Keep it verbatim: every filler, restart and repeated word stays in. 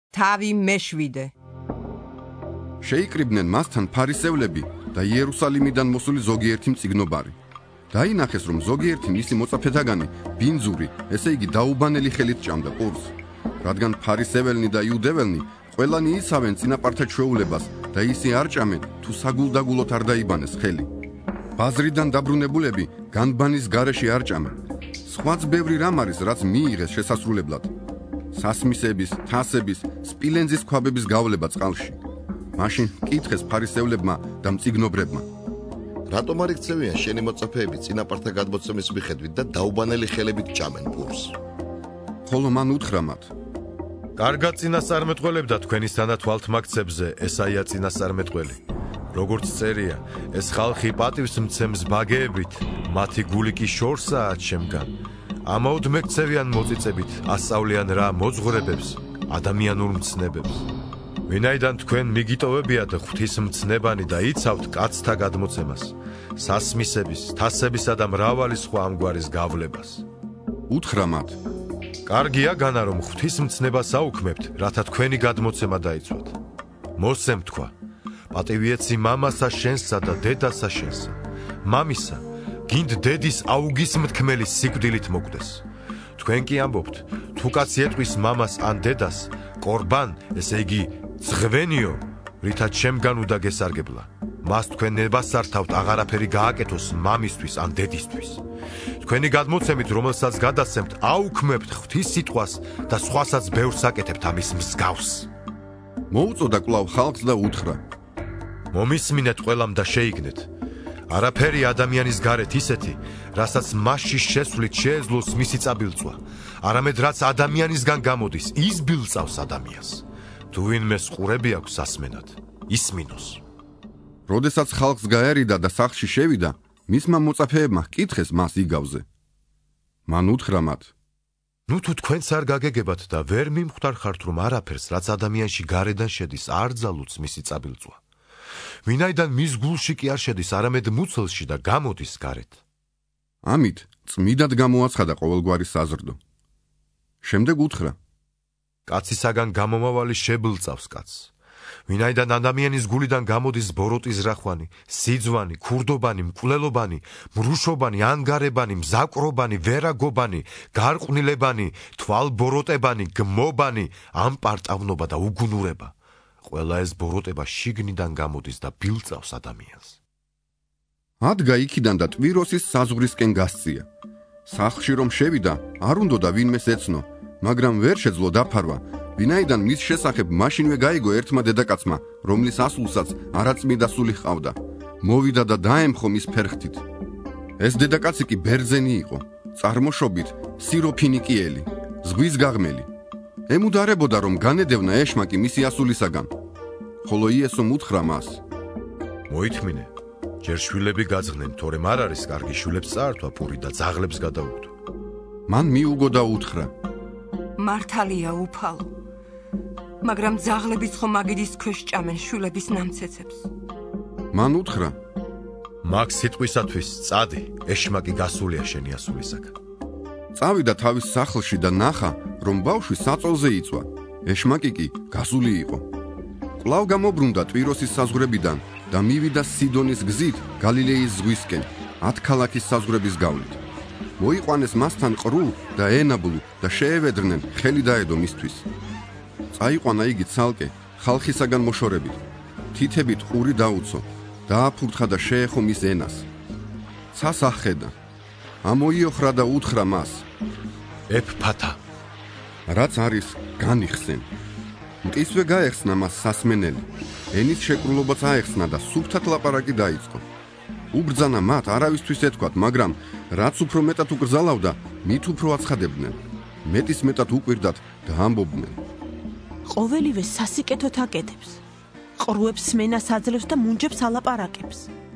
თავი მეშვიდე. შეიკრიბნენ მასთან ფარისევლები და იერუსალიმიდან მოსული ზოგიერთი მწიგნობარი. დაინახეს, რომ ზოგიერთი მისი მოწაფეთაგანი ბინძური, ესე იგი დაუბანელი ხელით ჭამდა ყურს, რადგან ფარისეველნი და იუდეველნი ყველანი იცავენ წინაპართა ჩვეულებას და ისე არ ჭამენ, თუ საგულდაგულოდ არ დაიბანეს ხელი. ბაზრიდან დაბრუნებულები განბანის გარეშე არ ჭამენ. სხვაც ბევრი რამ არის, რაც მიიღეს შესასრულებლად. სასმისების, თასების, სპილენძის ქვაბების გავლება წყალში. მაშინ კითხეს ფარისევლებმა და მწიგნობრებმა. რატომ არ იქცევიან შენი მოწაფეები წინაპართა გადმოცემის მიხედვით და დაუბანელი ხელებით ჭამენ პურს? ხოლო მან უთხრა მათ. კარგად წინასწარმეტყველებდა თქვენისთანა თვალთმაქცებზე ესაია წინასწარმეტყველი. როგორც წერია, ეს ხალხი პატივს მცემს ბაგეებით, მათი გული კი შორსაა ჩემგან. ამაოდ მეკცევიან მოწიწებით, ასწავლიან რა მოძღვრებებს, ადამიანურ მცნებებს. ვინაიდან თქვენ მიგიტოვებიათ ღვთისმცნებანი და იცავთ კაცთა გადმოცემას, სასმისების, თასებისა და მრავალი სხვა ამგვარის გავლებას. უთხრა მათ. კარგია განა, რომ ღვთისმცნებას აუქმებთ, რათა თქვენი გადმოცემა დაიცვათ. მოსემ თქვა, პატივი ეცი მამასა შენსა და დედასა შენსა. მამისა, გინდ დედის აუგისმთქმელი სიკვდილით მოკვდეს. თქვენ კი ამბობთ, თუ კაცი ეტყვის მამას ან დედას, კორბან, ესე იგი ძღვენიო, რითაც შემგან უნდა გესარგებლა. მას თქვენ ნებასართავთ აღარაფერი გააკეთოს მამისთვის ან დედისთვის. თქვენი გადმოცემით, რომელსაც გადასცემთ, აუქმებთ ღვთის სიტყვას და სხვასაც ბევრს აკეთებთ ამის მსგავს. მოუწოდა კვლავ ხალხს და უთხრა. მომისმინეთ ყველამ და შეიგნეთ. არაფერი ადამიანის გარეთ ისეთი, რასაც მასში შესვლით შეეძლოს მისი წაბილწვა, არამედ რაც ადამიანისგან გამოდის, ის ბილწავს ადამიანს. თუ ვინმეს ყურები აქვს ასმენად, ისმინოს. როდესაც ხალხს გაერიდა და სახლში შევიდა, მისმა მოწაფეებმა ჰკითხეს მას იგავზე. მან უთხრა მათ. ნუ თუ თქვენც არ გაგეგებათ და ვერ მიმხვდარხართ, რომ არაფერს, რაც ადამიანში გარედან შედის, არ ძალუც მისი წაბილწვა. ვინაიდან მის გულში კი არ შედის, არამედ მუცელში და გამოდის გარეთ. ამით წმიდად გამოაცხადა ყოველგვარი საზრდო. შემდეგ უთხრა. კაცისაგან გამომავალი შებილწავს კაცს. ვინაიდან ადამიანის გულიდან გამოდის ბოროტის რახვანი, სიძვანი, ქურდობანი, მკვლელობანი, მრუშობანი, ანგარებანი, მზაკრობანი, ვერაგობანი, გარყვნილებანი, თვალბოროტებანი, გმობანი, ამპარტავნობა და უგუნურება. ყველა ეს ბოროტება შიგნიდან გამოდის და ბილწავს ადამიანს. ადგა იქიდან და ტვიროსის საზღვრისკენ გასწია. სახლში რომ შევიდა, არ უნდოდა ვინმეს ეცნო, მაგრამ ვერ შეძლო დაფარვა, ვინაიდან მის შესახებ მაშინვე გაიგო ერთმა დედაკაცმა, რომლის ასულსაც არაწმიდა სული ჰყავდა. მოვიდა და დაემხო მის ფერხთით. ეს დედაკაცი კი ბერძენი იყო, წარმოშობით სიროფინიკიელი, ზღვის გაღმელი. ემუდარებოდა, რომ განედევნა ეშმაკი მისი ასულისაგან. ხოლო იესომ უთხრა მას. მოითმინე, ჯერ შვილები გაძღნენ, თორემ არ არის კარგი შვილებს წაართვა პური და ძაღლებს გადაუგდო. მან მიუგო და უთხრა. მართალია უფალო, მაგრამ ძაღლებიც ხომ მაგიდის ქვეშ ჭამენ შვილების ნამცეცებს. მან უთხრა. მაგ სიტყვისათვის წადი, ეშმაკი გასულია შენი ასულისაგან. წავიდა თავის სახლში და ნახა, რომ ბავშვი საწოლზე იწვა, ეშმაკი კი გასული იყო. კვლავ გამობრუნდა ტვიროსის საზღვრებიდან და მივიდა სიდონის გზით გალილეის ზღვისკენ, ათ ქალაქის საზღვრების გავლით. მოიყვანეს მასთან ყრუ და ენაბლუ და შეევედრნენ, ხელი დაედო მისთვის. წაიყვანა იგი ცალკე, ხალხისაგან მოშორებით. თითებით ყური დაუცო, დააფურთხა და შეეხო მის ენას. ცას ახედა. ამოიოხრა და უთხრა მას. ეფფათა. რაც არის განიხსენ. მყისვე გაეხსნა მას სასმენელი. ენის შეკრულობაც აეხსნა და სუფთად ლაპარაკი დაიწყო. უბრძანა მათ არავისთვის ეთქვათ, მაგრამ რაც უფრო მეტად უკრძალავდა, მით უფრო აცხადებდნენ. მეტის მეტად უკვირდათ და ამბობდნენ. ყოველივე სასიკეთოდ აკეთებს. ყრუებს სმენას აძლევს და მუნჯებს ალაპარაკებს.